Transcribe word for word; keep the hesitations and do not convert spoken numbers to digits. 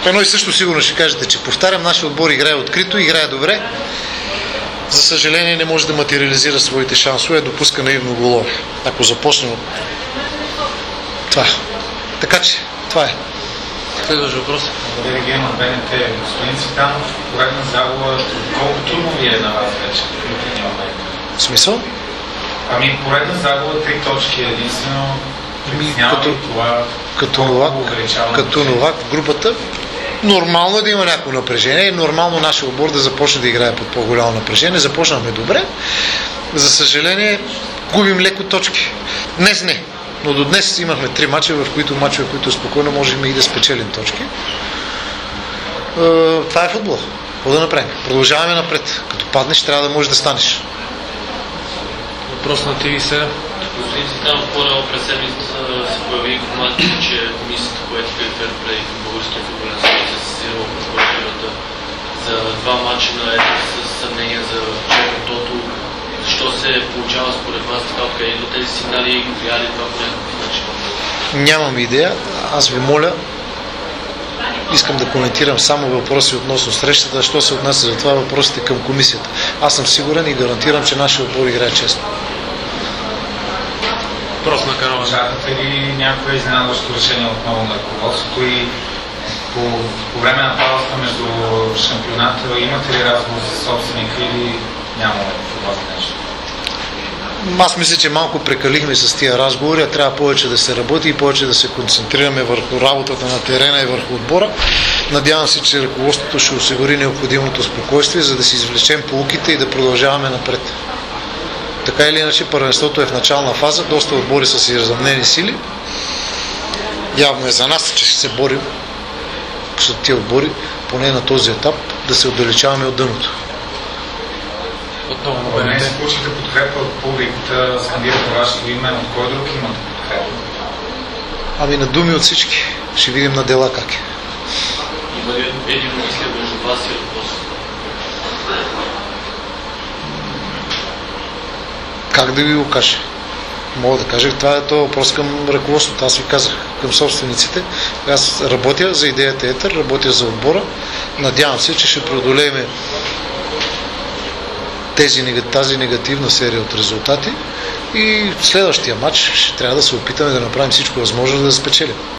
Едно и също сигурно ще кажете, че повтарям, нашия отбор играе открито, играе добре. За съжаление не може да материализира своите шансове, допуска наивно голове. Ако започнем от това. Така че, това е. Следващ въпрос. Благодаря ги на БНТ. Господин Цветанов, поредна загуба, колко трудно ви е на вас вече? В смисъл? Ами поредна загуба, три точки единствено. Няма Като, това, като, новак, като новак в групата, нормално е да има някакво напрежение. Е нормално нашия отбор да започне да играе под по-голямо напрежение. Започнахме добре. За съжаление, губим леко точки. Днес не. Но до днес имахме три мача, в които мачове, които спокойно можем и да спечелим точки. Е, това е футбол. Какво да направим? Продължаваме напред. Като паднеш, трябва да можеш да станеш. Въпрос на ТВ седем. Господин Цветанов, по-рано през седмицата се появи информация, че комисията по етика и ферплей в Българския футболен съюз се сезирала прокуратурата за два мача на етика с съмнение за черно тото. Защо се получава според вас така? Откъде идват тези сигнали и влияли това по някакъв начин? Нямам идея. Аз ви моля, искам да коментирам само въпроси относно срещата. Що се отнася за това, въпросите към комисията. Аз съм сигурен и гарантирам, че нашия отбор играе честно. Въпрос на Карл. Очаквате ли някое изненадващо решение отново на ръководството и по, по време на паузата между шампионата имате ли разговор с собственика или няма това нещо? Аз мисля, че малко прекалихме с тия разговори, а трябва повече да се работи и повече да се концентрираме върху работата на терена и върху отбора. Надявам се, че ръководството ще осигури необходимото спокойствие, за да си извлечем поуките и да продължаваме напред. Така или иначе, първенството е в начална фаза, доста отбори са си разъмнени сили. Явно е за нас, че ще се борим с тия отбори, поне на този етап, да се отдалечаваме от дъното. Отново на Ако не БНТ. се получите подкрепа от публиката, скандирате вашето име, от кой друг имате подкрепа? Ами на думи от всички. Ще видим на дела как е. Има ли единомислие между вас и ръководството? Как да ви го кажа? Мога да кажа, това е то въпрос към ръководството. Аз ви казах, към собствениците. Аз работя за идеята Етер, работя за отбора. Надявам се, че ще преодолеем тези, тази негативна серия от резултати и в следващия матч ще трябва да се опитаме да направим всичко възможно да спечелим.